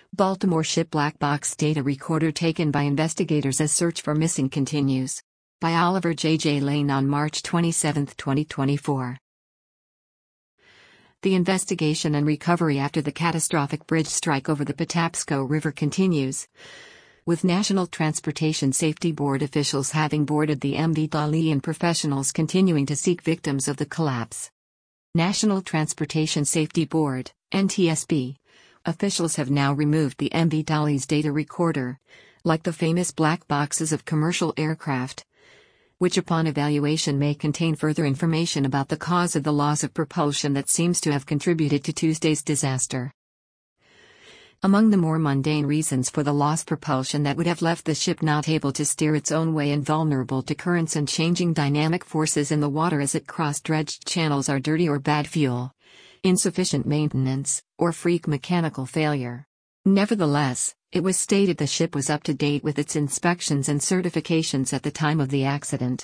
Baltimore ship black box data recorder taken by investigators as search for missing continues. By Oliver J. Lane on March 27, 2024. The investigation and recovery after the catastrophic bridge strike over the Patapsco River continues, with National Transportation Safety Board officials having boarded the MV Dali and professionals continuing to seek victims of the collapse. National Transportation Safety Board, NTSB, officials have now removed the MV Dali's data recorder, like the famous black boxes of commercial aircraft, which upon evaluation may contain further information about the cause of the loss of propulsion that seems to have contributed to Tuesday's disaster. Among the more mundane reasons for the lost propulsion that would have left the ship not able to steer its own way and vulnerable to currents and changing dynamic forces in the water as it crossed dredged channels are dirty or bad fuel, insufficient maintenance, or freak mechanical failure. Nevertheless, it was stated the ship was up to date with its inspections and certifications at the time of the accident.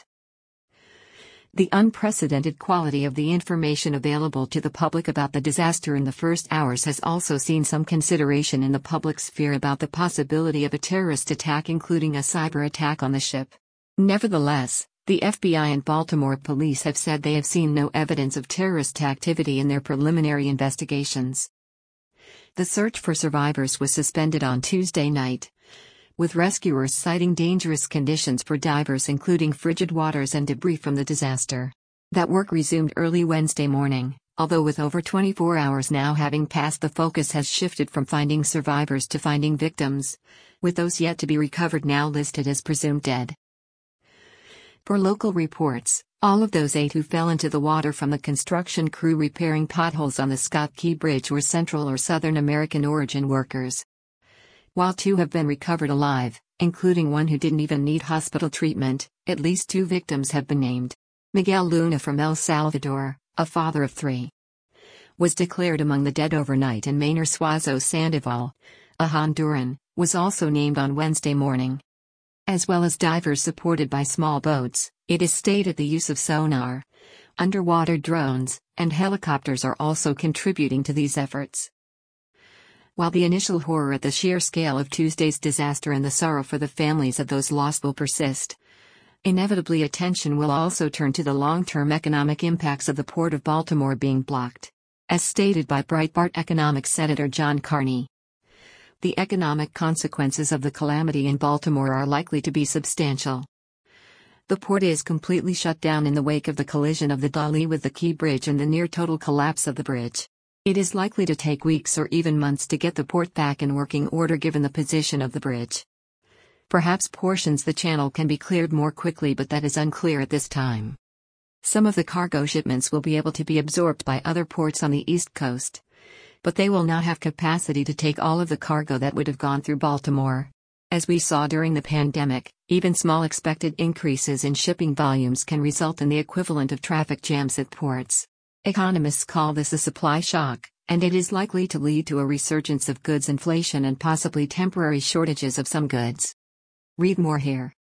The unprecedented quality of the information available to the public about the disaster in the first hours has also seen some consideration in the public sphere about the possibility of a terrorist attack, including a cyber attack on the ship. Nevertheless, the FBI and Baltimore police have said they have seen no evidence of terrorist activity in their preliminary investigations. The search for survivors was suspended on Tuesday night, with rescuers citing dangerous conditions for divers, including frigid waters and debris from the disaster. That work resumed early Wednesday morning, although with over 24 hours now having passed, the focus has shifted from finding survivors to finding victims, with those yet to be recovered now listed as presumed dead. Per local reports, all of those 8 who fell into the water from the construction crew repairing potholes on the Scott Key Bridge were Central or Southern American origin workers. While 2 have been recovered alive, including one who didn't even need hospital treatment, at least 2 victims have been named. Miguel Luna from El Salvador, a father of 3, was declared among the dead overnight, and Maynor Suazo Sandoval, a Honduran, was also named on Wednesday morning. As well as divers supported by small boats, it is stated the use of sonar, underwater drones, and helicopters are also contributing to these efforts. While the initial horror at the sheer scale of Tuesday's disaster and the sorrow for the families of those lost will persist, inevitably attention will also turn to the long-term economic impacts of the Port of Baltimore being blocked. As stated by Breitbart economics Senator John Carney, the economic consequences of the calamity in Baltimore are likely to be substantial. The port is completely shut down in the wake of the collision of the Dali with the Key Bridge and the near-total collapse of the bridge. It is likely to take weeks or even months to get the port back in working order given the position of the bridge. Perhaps portions of the channel can be cleared more quickly, but that is unclear at this time. Some of the cargo shipments will be able to be absorbed by other ports on the East Coast, but they will not have capacity to take all of the cargo that would have gone through Baltimore. As we saw during the pandemic, even small expected increases in shipping volumes can result in the equivalent of traffic jams at ports. Economists call this a supply shock, and it is likely to lead to a resurgence of goods inflation and possibly temporary shortages of some goods. Read more here.